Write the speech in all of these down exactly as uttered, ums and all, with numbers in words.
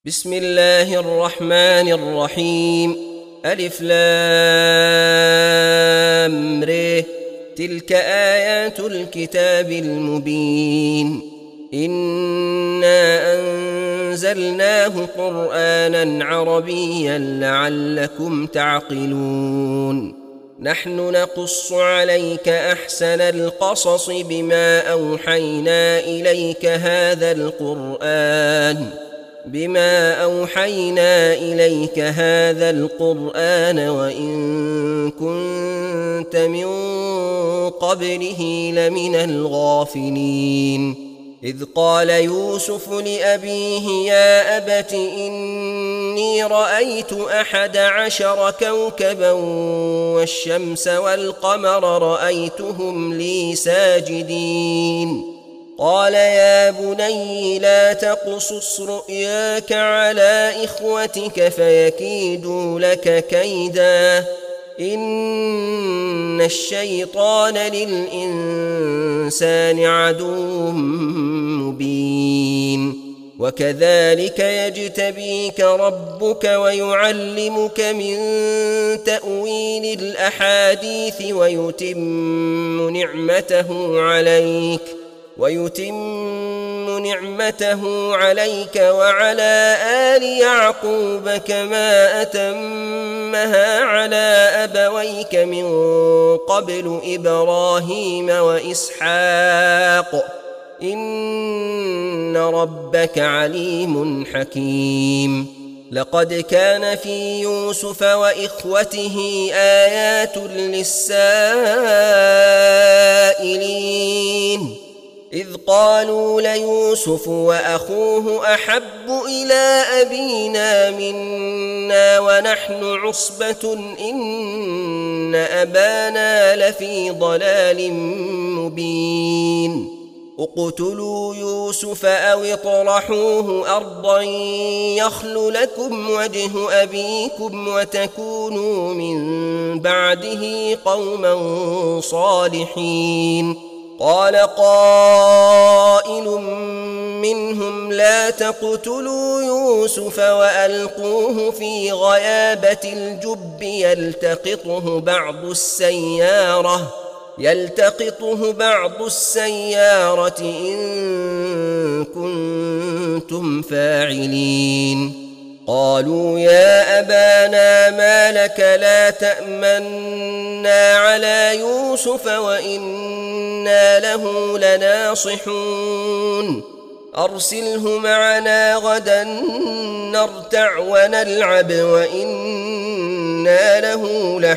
بسم الله الرحمن الرحيم. ألف لام ر. تلك آيات الكتاب المبين. إنا أنزلناه قرآنا عربيا لعلكم تعقلون. نحن نقص عليك أحسن القصص بما أوحينا إليك هذا القرآن بما أوحينا إليك هذا القرآن وإن كنت من قبله لمن الغافلين. إذ قال يوسف لأبيه يا أبت إني رأيت أحد عشر كوكبا والشمس والقمر رأيتهم لي ساجدين. قال يا بني لا تقصص رؤياك على إخوتك فيكيدوا لك كيدا إن الشيطان للإنسان عدو مبين. وكذلك يجتبيك ربك ويعلمك من تأويل الأحاديث ويتم نعمته عليك ويتم نعمته عليك وعلى آل يعقوب كما أتمها على أبويك من قبل إبراهيم وإسحاق إن ربك عليم حكيم. لقد كان في يوسف وإخوته آيات للسائلين إذ قالوا ليوسف وأخوه أحب إلى أبينا منا ونحن عصبة إن أبانا لفي ضلال مبين. اقتلوا يوسف أو اطرحوه أرضا يخل لكم وجه أبيكم وتكونوا من بعده قوما صالحين. قال قائل منهم لا تقتلوا يوسف وألقوه في غيابة الجب يلتقطه بعض السيارة يلتقطه بعض السيارة إن كنتم فاعلين. قالوا يا أبانا ما لك لا تأمنا على يوسف وإنا له لناصحون. أرسله معنا غدا نرتع ونلعب وإنا له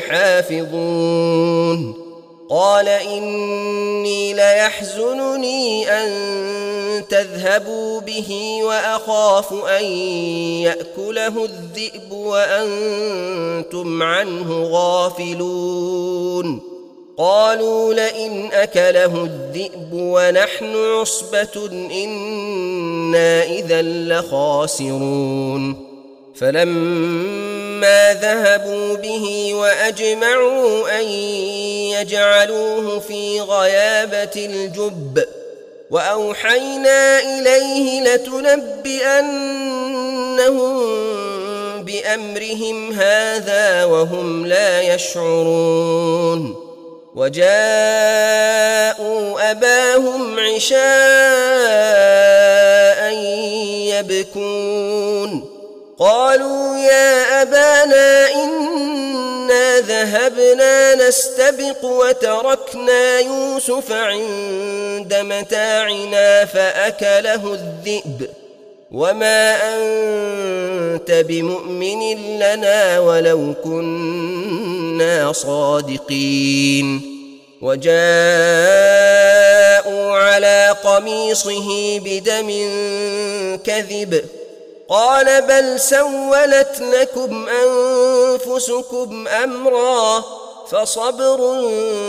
لحافظون. قال إني ليحزنني أن تذهبوا به وأخاف أن يأكله الذئب وأنتم عنه غافلون. قالوا لئن أكله الذئب ونحن عصبة إنا إذا لخاسرون. فلما ذهبوا به وأجمعوا أن يجعلوه في غيابة الجب وأوحينا إليه لتنبئنهم بأمرهم هذا وهم لا يشعرون. وجاءوا أباهم عشاء يبكون. قالوا يا أبانا إنا ذهبنا نستبق وتركنا يوسف عند متاعنا فأكله الذئب وما أنت بمؤمن لنا ولو كنا صادقين. وجاءوا على قميصه بدم كذب قال بل سولت لكم أنفسكم أمرا فصبر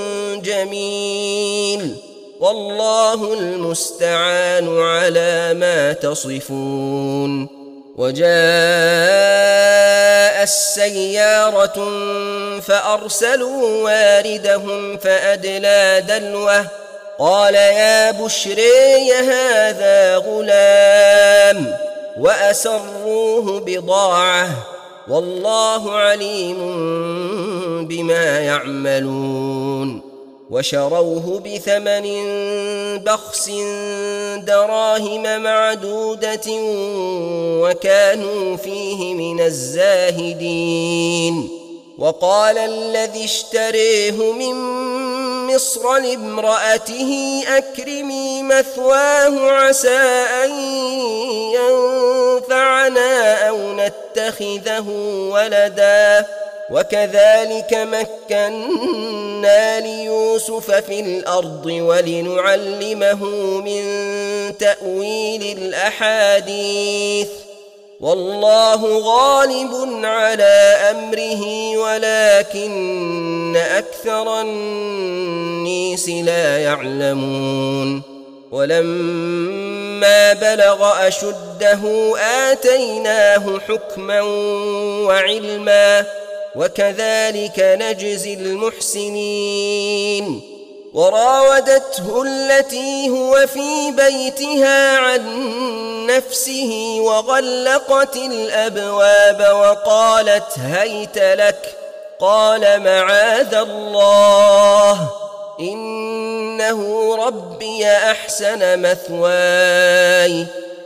جميل والله المستعان على ما تصفون. وجاء السيارة فأرسلوا واردهم فأدلى دلوه قال يا بشري هذا غلام وأسروه بضاعة والله عليم بما يعملون وشروه بثمن بخس دراهم معدودة وكانوا فيه من الزاهدين وقال الذي اشتريه من مصر لامرأته أكرمي مثواه عسى أن ينفعنا أو نتخذه ولدا وكذلك مكنا ليوسف في الأرض ولنعلمه من تأويل الأحاديث والله غالب على أمره ولكن أكثر الناس لا يعلمون ولما بلغ أشده آتيناه حكما وعلما وكذلك نجزي المحسنين وراودته التي هو في بيتها عن نفسه وغلقت الأبواب وقالت هيت لك قال معاذ الله إنه ربي أحسن مثواي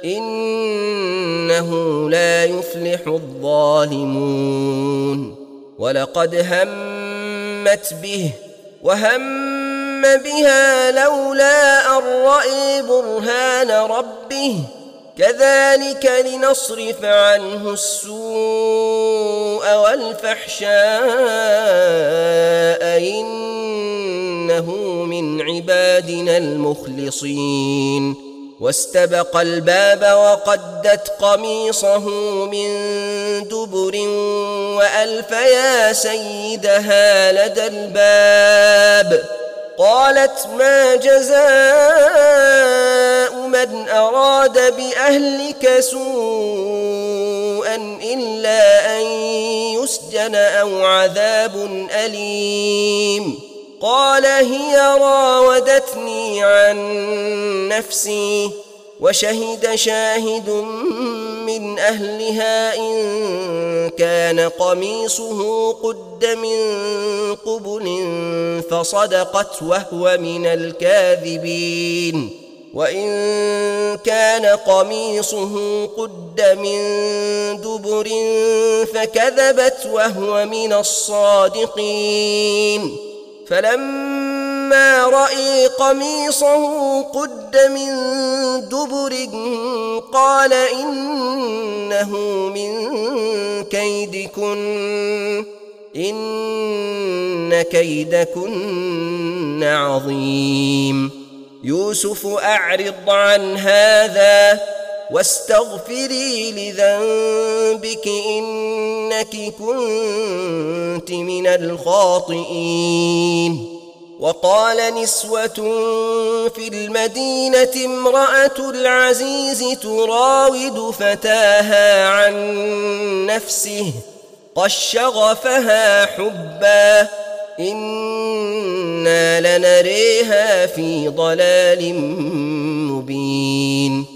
إنه لا يفلح الظالمون ولقد همت به وهم بها لولا أن رأى برهان ربه كذلك لنصرف عنه السوء والفحشاء إنه من عبادنا المخلصين واستبق الباب وقدت قميصه من دبر وألف يا سيدها لدى الباب قالت ما جزاء من أراد بأهلك سوءا إلا أن يسجن أو عذاب أليم قال هي راودتني عن نفسي وشهد شاهد من أهلها إن كان قميصه قد من قبل فصدقت وهو من الكاذبين وإن كان قميصه قد من دبر فكذبت وهو من الصادقين فلما رأى قميصه قد من دبر قال إنه من كيدكن إن كيدكن عظيم يوسف أعرض عن هذا واستغفري لذنبك إنك كنت من الخاطئين وقال نسوة في المدينة امرأة العزيز تراود فتاها عن نفسه قد شغفها حبا إنا لنريها في ضلال مبين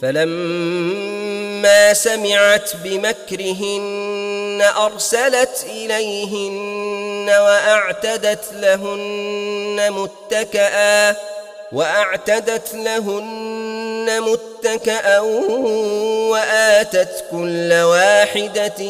فلما سمعت بمكرهن أرسلت إليهن وأعتدت لهن متكئا وأعتدت لهن متكئا وآتت كل واحدة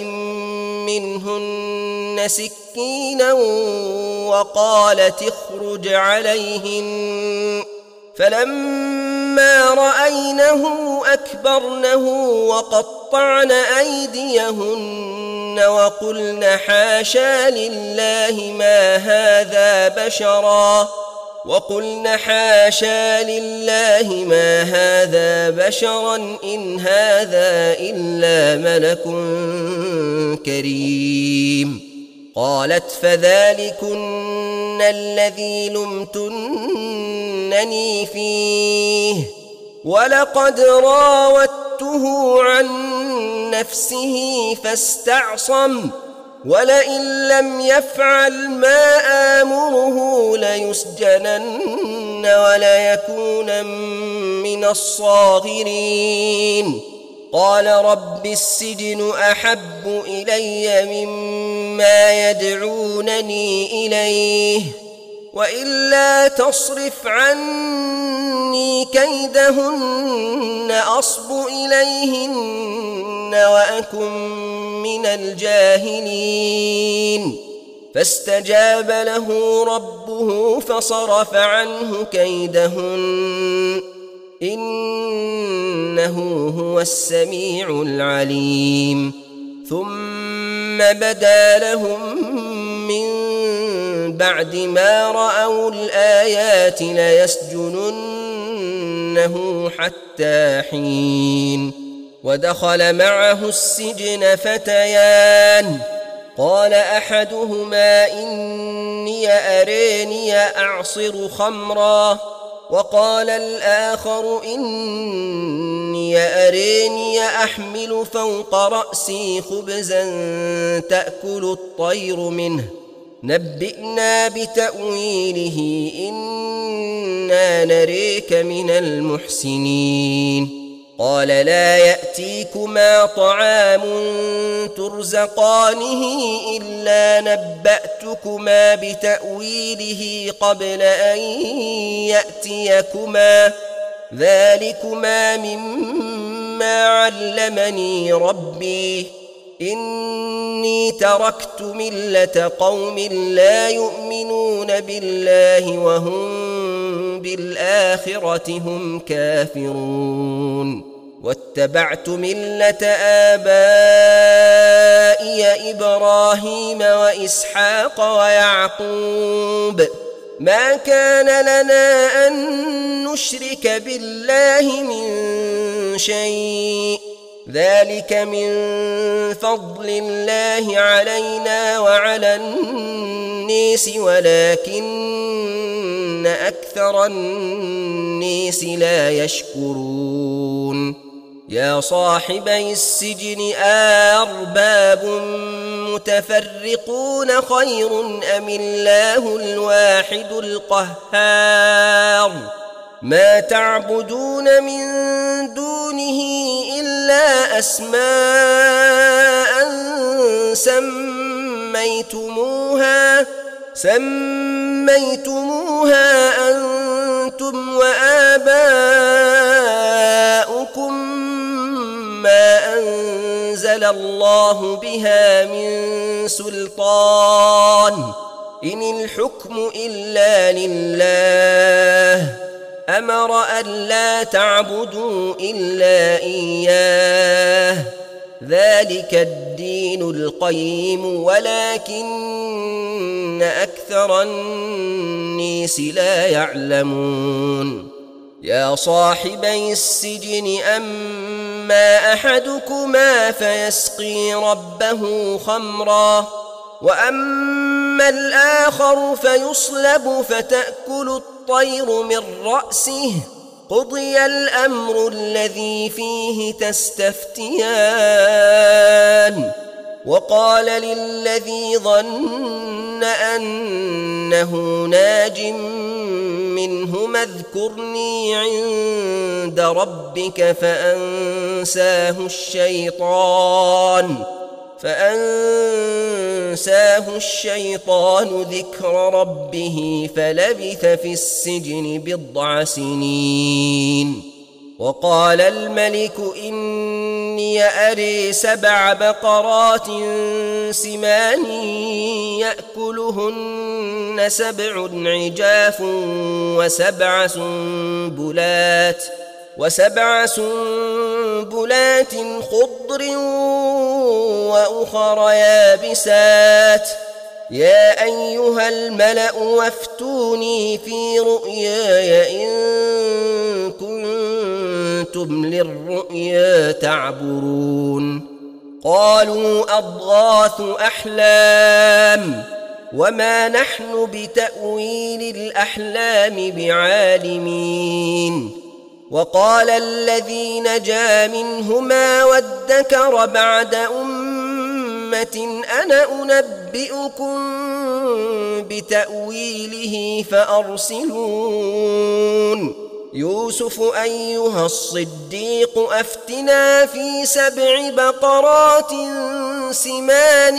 منهن سكينا وقالت اخرج عليهن فلما رأينه أكبرنه وقطعن أيديهن وقلن حاشا لله ما هذا بشرا وقلن حاشا لله ما هذا بشرا إن هذا إلا ملك كريم قالت فذلكن الذي لمتنني فيه ولقد راودته عن نفسه فاستعصم ولئن لم يفعل ما آمره ليسجنن وليكون من الصاغرين قال رب السجن أحب إلي مما يدعونني إليه وإلا تصرف عني كيدهن أصب إليهن وأكن من الجاهلين فاستجاب له ربه فصرف عنه كيدهن إنه هو السميع العليم ثم بدا لهم من بعد ما رأوا الآيات ليسجننه حتى حين ودخل معه السجن فتيان قال أحدهما إني أريني أعصر خمرا وقال الآخر إني أريني أحمل فوق رأسي خبزا تأكل الطير منه نبئنا بتأويله إنا نريك من المحسنين قال لا يأتيكما طعام ترزقانه إلا نبأتكما بتأويله قبل أن يأتيكما ذلكما مما علمني ربي إني تركت ملة قوم لا يؤمنون بالله وهم بالآخرة هم كافرون واتبعت ملة آبائي إبراهيم وإسحاق ويعقوب ما كان لنا أن نشرك بالله من شيء ذلك من فضل الله علينا وعلى الناس ولكن أكثر الناس لا يشكرون يا صاحبي السجن أرباب متفرقون خير أم الله الواحد القهار ما تعبدون من دونه إلا أسماء سميتموها سميتموها أنتم وآباؤكم ما أنزل الله بها من سلطان إن الحكم إلا لله أمر ألا تعبدوا إلا إياه ذلك الدين القيم ولكن أكثر الناس لا يعلمون يا صاحبي السجن أما أحدكما فيسقي ربه خمرا وأما الآخر فيصلب فتأكل الطير من رأسه قضي الأمر الذي فيه تستفتيان وقال للذي ظن أنه ناج منهما اذكرني عند ربك فأنساه الشيطان فأنساه الشيطان ذكر ربه فلبث في السجن بضع سنين وقال الملك إني أري سبع بقرات سمان يأكلهن سبع عجاف وسبع سنبلات وسبع سنبلات خضر وأخر يابسات يا أيها الملأ وافتوني في رؤياي إن كنتم للرؤيا تعبرون قالوا أضغاث أحلام وما نحن بتأويل الأحلام بعالمين وقال الذي نجا منهما وادكر بعد أمة أنا أنبئكم بتأويله فأرسلون يوسف أيها الصديق أفتنا في سبع بقرات سمان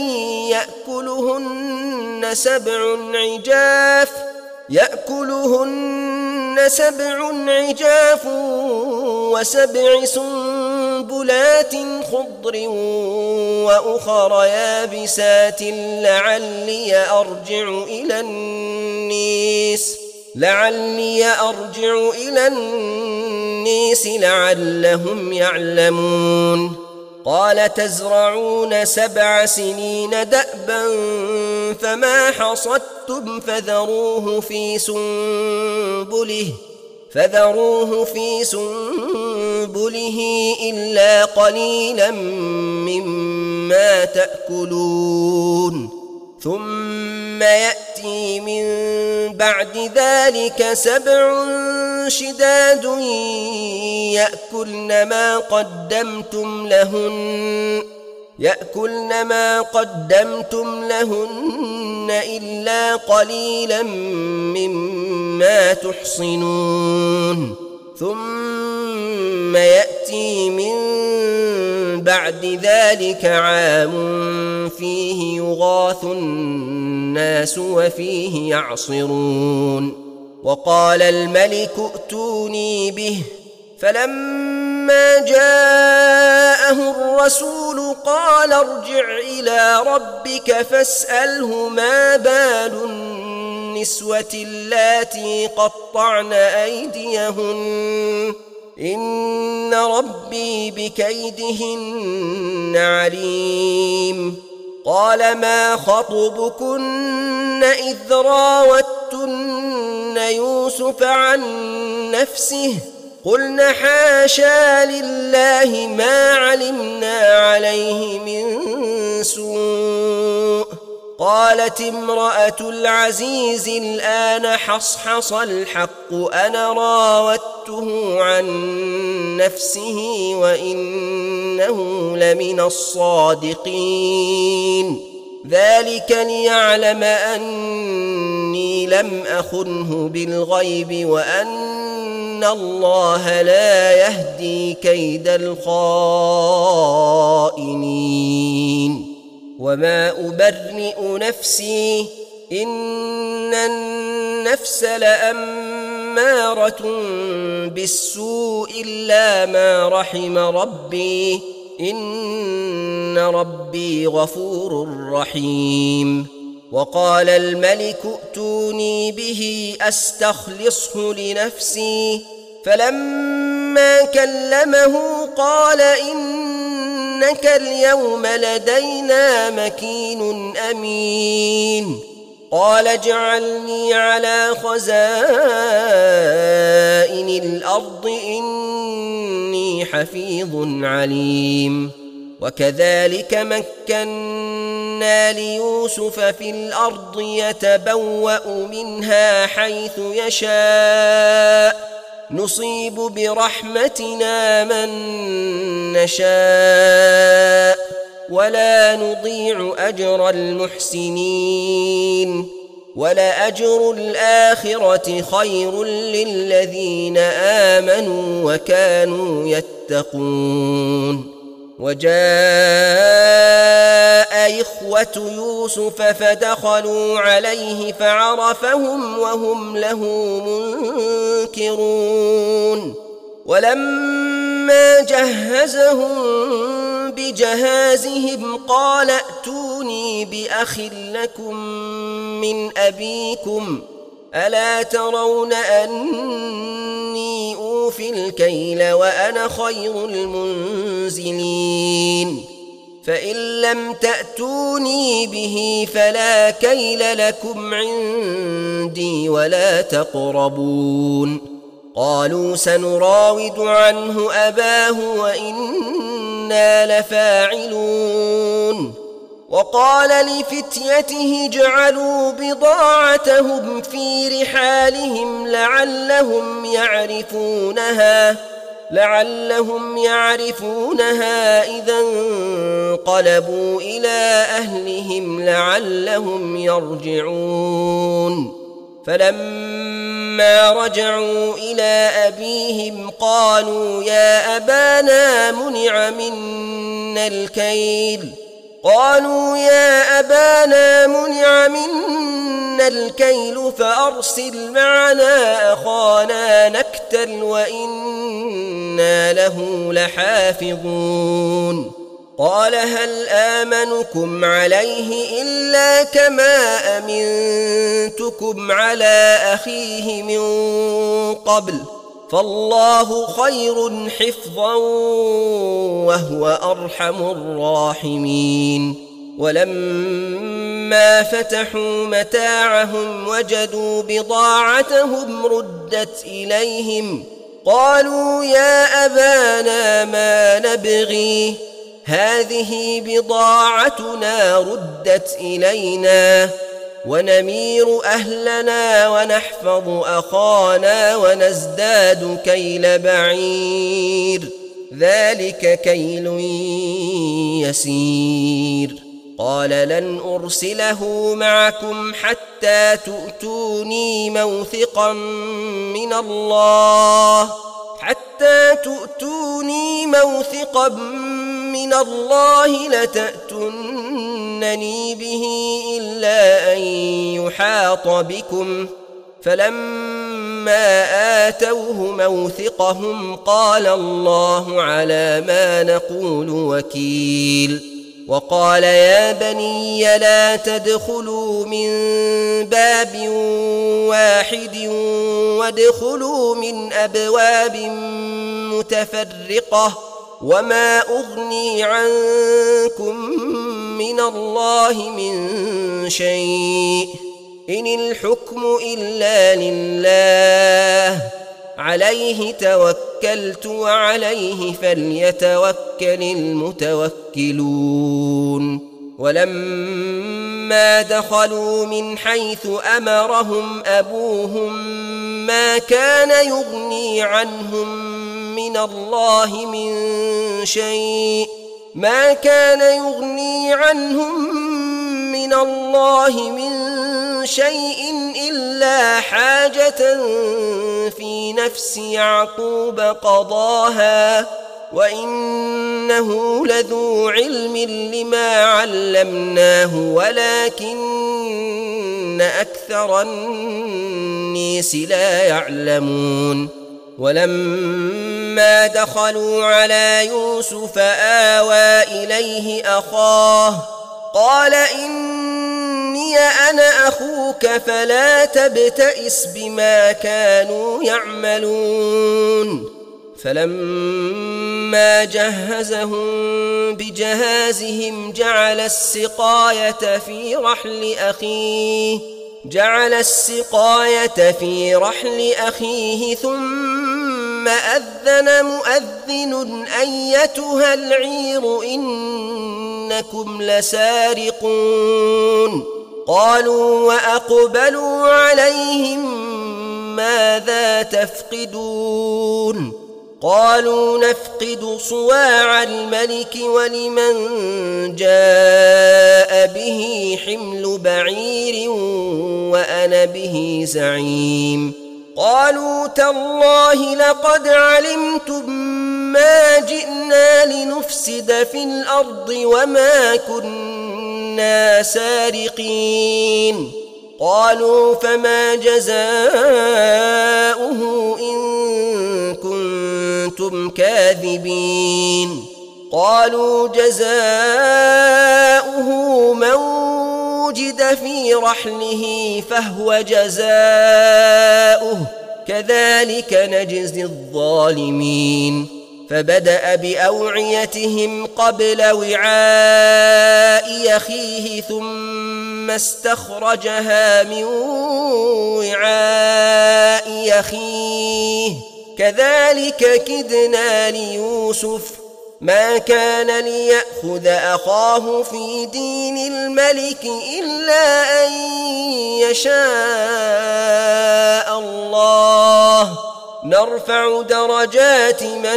يأكلهن سبع عجاف يأكلهن سبع عجاف وسبع سنبلات خضر وأخر يابسات لعلي أرجع إلى النيس لعلي أرجع إلى النيس لعلهم يعلمون قال تزرعون سبع سنين دأبا فما حصدتم فذروه في سنبله فذروه في سنبله إلا قليلا مما تأكلون ثم يأتي من بعد ذلك سبع شداد يأكلن ما قدمتم لهن يأكلن ما قدمتم لهن إلا قليلا مما تحصنون ثم يأتي من بعد ذلك عام فيه يغاث الناس وفيه يعصرون وقال الملك ائتوني به فلما جاءه الرسول قال ارجع إلى ربك فاسأله ما بال النسوة اللاتي قطعن أيديهن إن ربي بكيدهن عليم قال ما خطبكن إذ راوتن يوسف عن نفسه قلنا حاشا لله ما علمنا عليه من سوء قالت امرأة العزيز الآن حصحص الحق أنا راودته عن نفسه وإنه لمن الصادقين ذلك ليعلم أني لم أخنه بالغيب وأن الله لا يهدي كيد الخائنين وما أبرئ نفسي إن النفس لأمارة بالسوء إلا ما رحم ربي إن ربي غفور رحيم وقال الملك ائتوني به أستخلصه لنفسي فلما كلمه قال إنك اليوم لدينا مكين أمين قال اجعلني على خزائن الأرض إني حفيظ عليم وكذلك مكنا ليوسف في الأرض يتبوأ منها حيث يشاء نصيب برحمتنا من نشاء ولا نضيع أجر المحسنين ولأجر الآخرة خير للذين آمنوا وكانوا يتقون وجاء إخوة يوسف فدخلوا عليه فعرفهم وهم له منكرون ولما جهزهم بجهازهم قال ائتوني بأخ لكم من أبيكم ألا ترون أني أوفي الكيل وأنا خير المنزلين فإن لم تأتوني به فلا كيل لكم عندي ولا تقربون قالوا سنراود عنه أباه وإنا لفاعلون وقال لفتيته اجعلوا بضاعتهم في رحالهم لعلهم يعرفونها لعلهم يعرفونها إذا انقلبوا إلى أهلهم لعلهم يرجعون فلما فلما رجعوا إلى أبيهم قالوا يا أبانا منع منا الكيل قالوا يا أبانا منع منا الكيل فأرسل معنا أخانا نكتل وإنا له لحافظون قال هل آمنكم عليه إلا كما أمنتكم على أخيه من قبل فالله خير حفظا وهو أرحم الراحمين ولما فتحوا متاعهم وجدوا بضاعتهم ردت إليهم قالوا يا أبانا ما نبغي هذه بضاعتنا ردت إلينا ونمير أهلنا ونحفظ أخانا ونزداد كيل بعير ذلك كيل يسير قال لن أرسله معكم حتى تؤتوني موثقا من الله حتى تؤتوني موثقا من الله لتأتونني به إلا أن يحاط بكم فلما آتوه موثقهم قال الله على ما نقول وكيل وقال يا بني لا تدخلوا من باب واحد وادخلوا من أبواب متفرقة وما أغني عنكم من الله من شيء إن الحكم إلا لله عليه توكلت وعليه فليتوكل المتوكلون ولما دخلوا من حيث أمرهم أبوهم ما كان يغني عنهم من الله من شيء ما كان يغني عنهم من الله من شيء إلا حاجة في نفس يعقوب قضاها وإنه لذو علم لما علمناه ولكن أكثر الناس لا يعلمون ولما دخلوا على يوسف آوى إليه أخاه قال إني أنا أخوك فلا تبتئس بما كانوا يعملون فلما جهزهم بجهازهم جعل السقاية في رحل أخيه جعل السقاية في رحل أخيه ثم أذن مؤذن أيتها العير إنكم لسارقون قالوا وأقبلوا عليهم ماذا تفقدون قالوا نفقد صواع الملك ولمن جاء به حمل بعير وأنا به زعيم قالوا تالله لقد علمتم ما جئنا لنفسد في الأرض وما كنا سارقين قالوا فما جزاؤه إن كنتم كاذبين قالوا جزاؤه من وجد في رحله فهو جزاؤه كذلك نجزي الظالمين فبدأ بأوعيتهم قبل وعاء أخيه ثم استخرجها من وعاء أخيه كذلك كدنا ليوسف ما كان ليأخذ أخاه في دين الملك إلا أن يشاء الله نرفع درجات من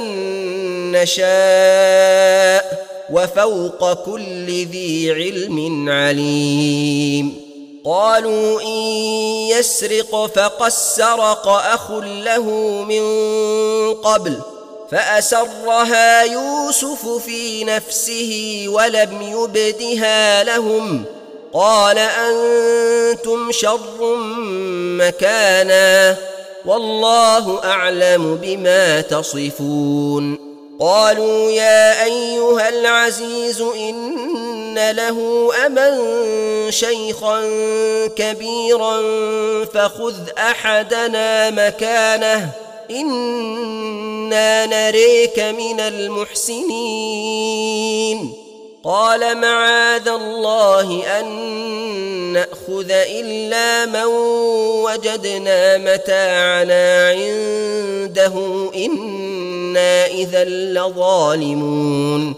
نشاء وفوق كل ذي علم عليم قالوا إن يسرق فقد سرق أخ له من قبل فأسرها يوسف في نفسه ولم يبدها لهم قال أنتم شر مكانا والله أعلم بما تصفون. قالوا يا أيها العزيز إن له أبا شيخا كبيرا فخذ أحدنا مكانه إنا نريك من المحسنين. قال معاذ الله أن نأخذ إلا من وجدنا متاعنا عنده إنا إذا لظالمون.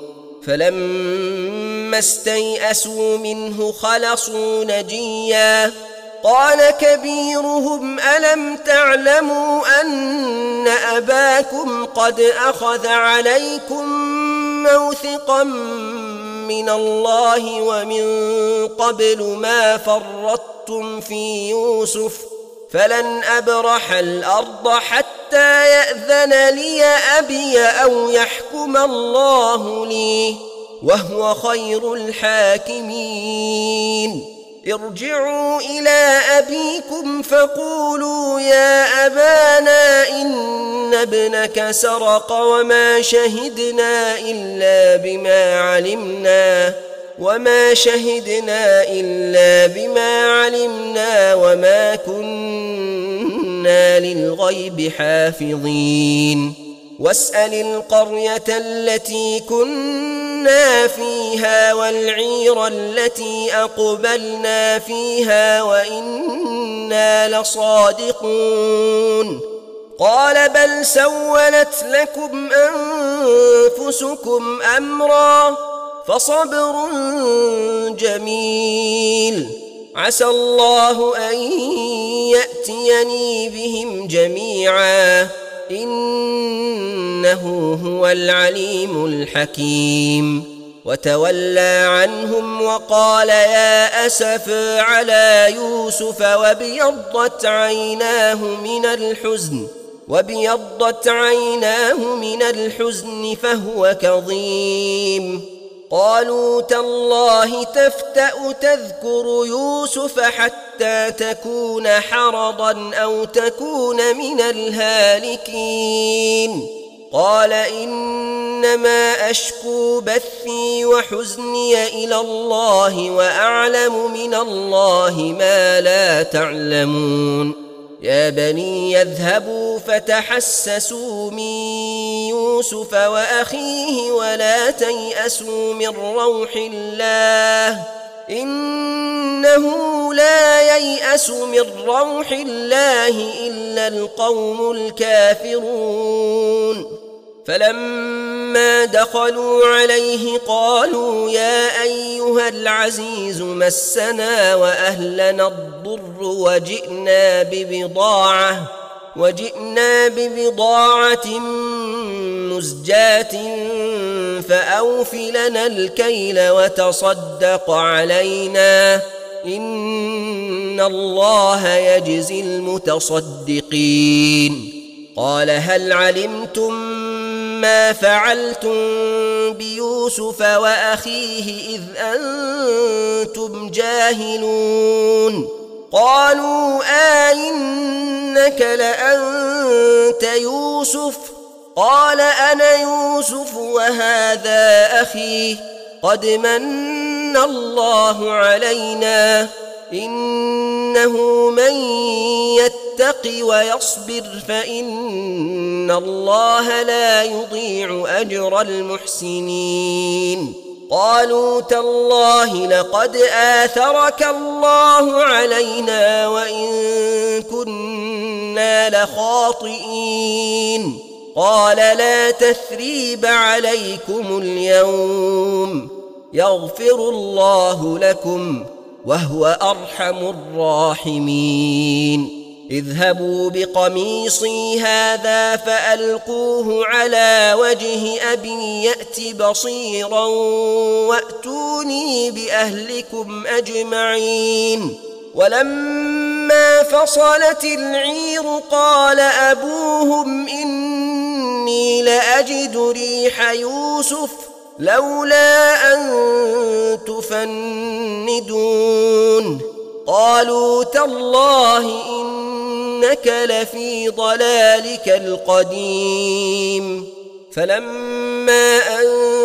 فلما استيئسوا منه خلصوا نجيا قال كبيرهم ألم تعلموا أن أباكم قد أخذ عليكم موثقا من الله ومن قبل ما فرطتم في يوسف فلن أبرح الأرض حتى يأذن لي أبي أو يحكم الله لي وهو خير الحاكمين. ارجعوا إلى أبيكم فقولوا يا أبانا إن ابنك سرق وما شهدنا إلا بما علمنا وما شهدنا إلا بما علمنا وما كنا للغيب حافظين. واسأل القرية التي كنا فيها والعير التي أقبلنا فيها وإنا لصادقون. قال بل سولت لكم أنفسكم أمرا فصبر جميل عسى الله أن يأتيني بهم جميعا إنه هو العليم الحكيم. وتولى عنهم وقال يا أسفا على يوسف وابيضت عيناه من الحزن وابيضت عيناه من الحزن فهو كظيم. قالوا تالله تفتأ تذكر يوسف حتى تكون حرضا أو تكون من الهالكين. قال إنما أشكو بثي وحزني إلى الله وأعلم من الله ما لا تعلمون. يا بني يذهبوا فتحسسوا من يوسف وأخيه ولا تيأسوا من روح الله إنه لا ييأس من روح الله إلا القوم الكافرون. فلما دخلوا عليه قالوا يا أيها العزيز مسنا وأهلنا الضر وجئنا ببضاعة وجئنا ببضاعة مزجاة فأوف لنا الكيل وتصدق علينا إن الله يجزي المتصدقين. قال هل علمتم ما فعلتم بيوسف وأخيه إذ أنتم جاهلون؟ قالوا آئنك لأنت يوسف؟ قال أنا يوسف وهذا أخي قد من الله علينا إنه من يتق ويصبر فإن الله لا يضيع أجر المحسنين. قالوا تالله لقد آثرك الله علينا وإن كنا لخاطئين. قال لا تثريب عليكم اليوم يغفر الله لكم وهو أرحم الراحمين. اذهبوا بقميصي هذا فألقوه على وجه أبي يأت بصيرا وأتوني بأهلكم أجمعين ولما فصلت العير قال أبوهم إني لأجد ريح يوسف لولا أن تفندون قالوا تالله إنك لفي ضلالك القديم فلما أن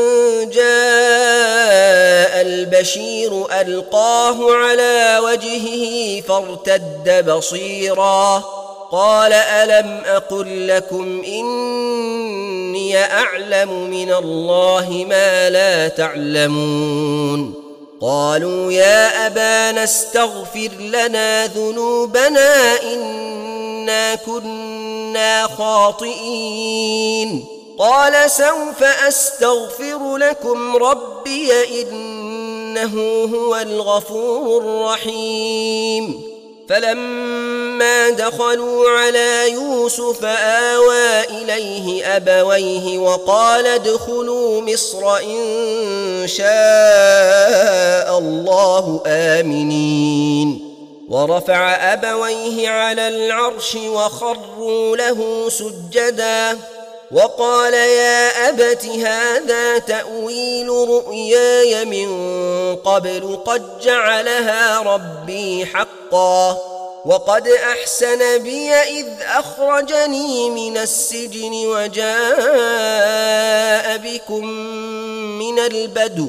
جاء البشير ألقاه على وجهه فارتد بصيرا قال ألم أقل لكم إني أعلم من الله ما لا تعلمون قالوا يا أبانا استغفر لنا ذنوبنا إنا كنا خاطئين قال سوف أستغفر لكم ربي إنه هو الغفور الرحيم فلما دخلوا على يوسف آوى إليه أبويه وقال ادخلوا مصر إن شاء الله آمنين ورفع أبويه على العرش وخروا له سجدا وقال يا أبت هذا تأويل رؤياي من قبل قد جعلها ربي حقا وقد أحسن بي إذ أخرجني من السجن وجاء بكم من البدو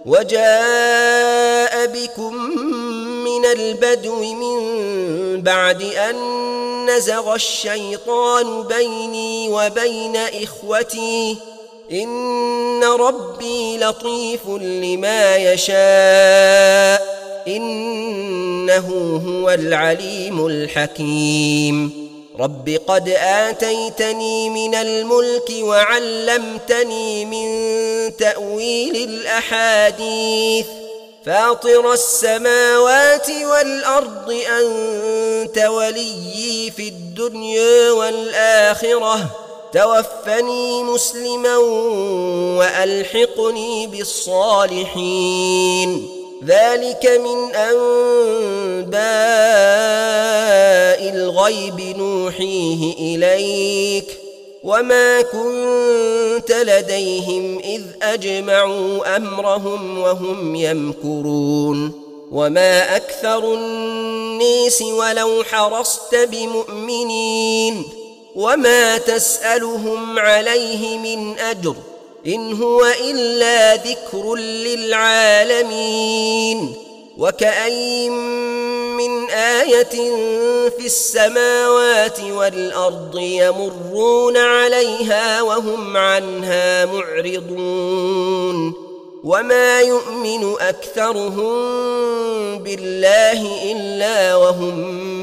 وجاء بكم من البدو من بعد أن نزغ الشيطان بيني وبين إخوتي إن ربي لطيف لما يشاء إنه هو العليم الحكيم رب قد آتيتني من الملك وعلمتني من تأويل الأحاديث فاطر السماوات والأرض أنت وليي في الدنيا والآخرة توفني مسلما وألحقني بالصالحين ذلك من أنباء الغيب نوحيه إليك وما كنت لديهم إذ أجمعوا أمرهم وهم يمكرون وما أكثر الناس ولو حرصت بمؤمنين وما تسألهم عليه من أجر إن هو إلا ذكر للعالمين وكأين من آية في السماوات والأرض يمرون عليها وهم عنها معرضون وما يؤمن أكثرهم بالله إلا وهم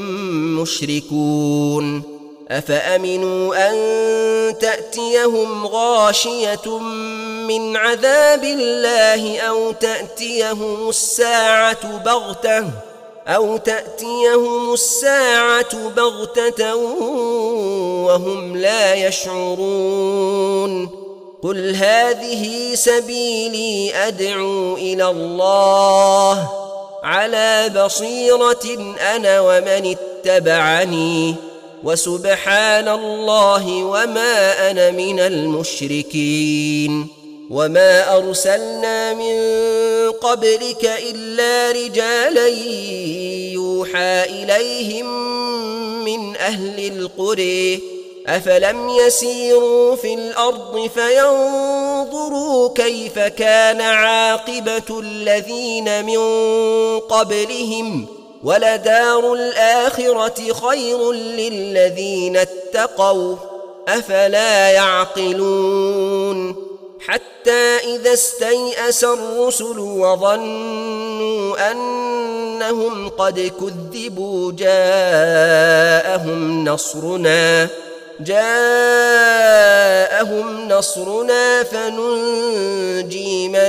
مشركون أفأمنوا أن تأتيهم غاشية من عذاب الله أو تأتيهم الساعة بغتة أو تأتيهم الساعة بغتة وهم لا يشعرون قل هذه سبيلي أدعو إلى الله على بصيرة أنا ومن اتبعني وسبحان الله وما أنا من المشركين وما أرسلنا من قبلك إلا رجالا يوحى إليهم من أهل القرى أفلم يسيروا في الأرض فينظروا كيف كان عاقبة الذين من قبلهم ولدار الآخرة خير للذين اتقوا أفلا يعقلون حتى إذا استيأس الرسل وظنوا أنهم قد كذبوا جاءهم نصرنا جاءهم نصرنا فننجي من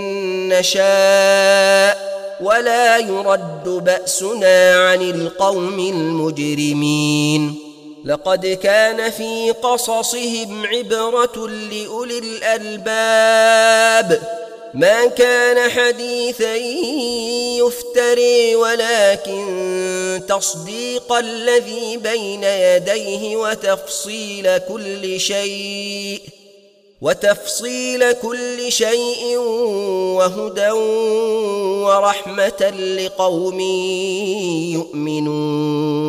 نشاء ولا يرد بأسنا عن القوم المجرمين لقد كان في قصصهم عبرة لأولي الألباب ما كان حديثا يفتري ولكن تصديق الذي بين يديه وتفصيل كل شيء وتفصيل كل شيء وهدى ورحمة لقوم يؤمنون